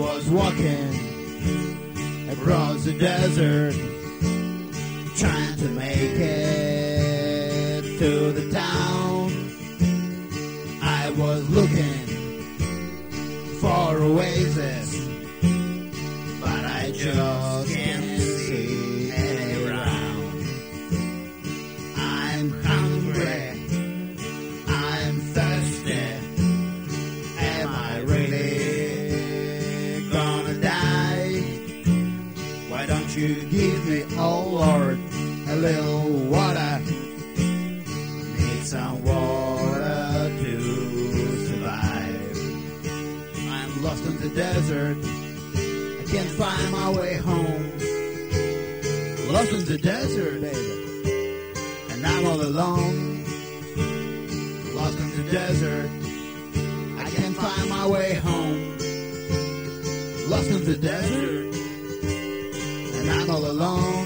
was walking across the desert, trying to make it to the town. I was looking for oasis, but I just can't see any around. I'm hungry, I'm thirsty. Am I really gonna die? Why don't you give me, oh Lord, a little water? Need some water to survive. I'm lost in the desert, I can't find my way home. Lost in the desert, baby, and I'm all alone. Lost in the desert, I can't find my way home. Lost in the desert, and I'm all alone.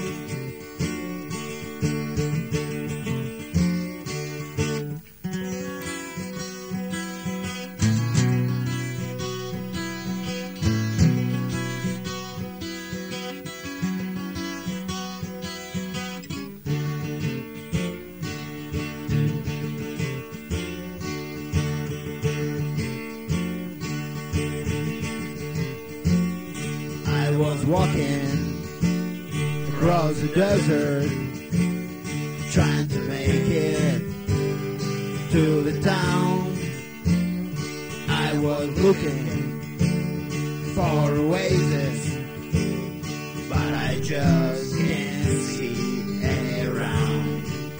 I was walking across the desert, trying to make it to the town. I was looking for oasis, but I just can't see any around.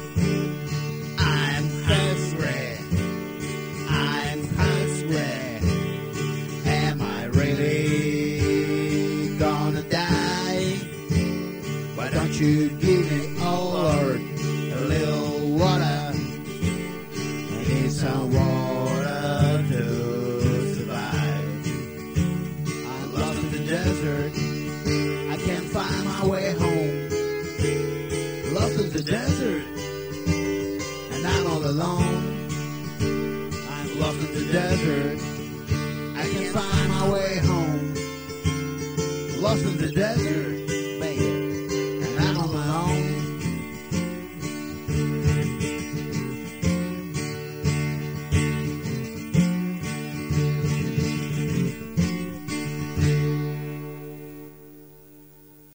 I'm hungry, I'm hungry. Am I really gonna die? Why don't you give me, oh Lord, a little water? I need some water to survive. I'm lost in the desert, I can't find my way home. Lost in the desert, and I'm all alone. I'm lost in the desert, I can't find my way home. Lost in the desert,